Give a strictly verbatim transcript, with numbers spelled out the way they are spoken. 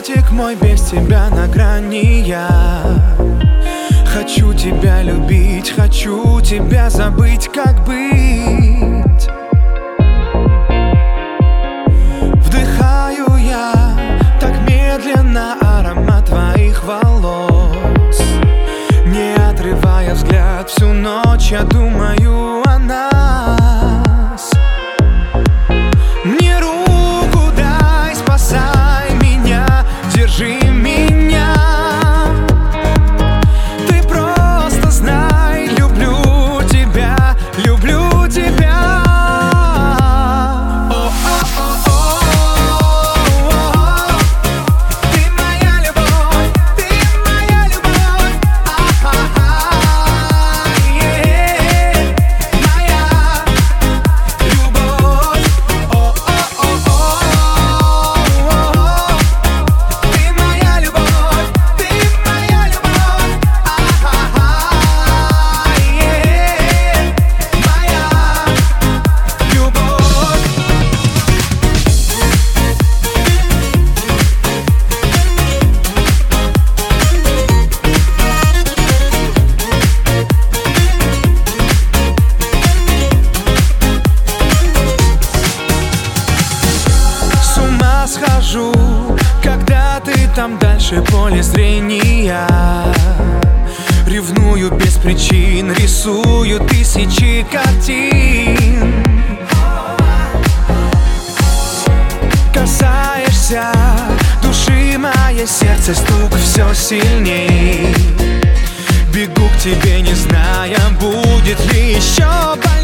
Котик мой, без тебя на грани я. Хочу тебя любить, хочу тебя забыть, как быть. Вдыхаю я так медленно аромат твоих волос. Не отрывая взгляд, всю ночь я думаю о нас. Мне руку дай, спасай меня, держи меня. Ты просто знай, люблю тебя, люблю тебя. Схожу, когда ты там дальше поля зрения. Ревную без причин, рисую тысячи картин. Касаешься души, мое сердце стук все сильней. Бегу к тебе, не зная, будет ли еще больней.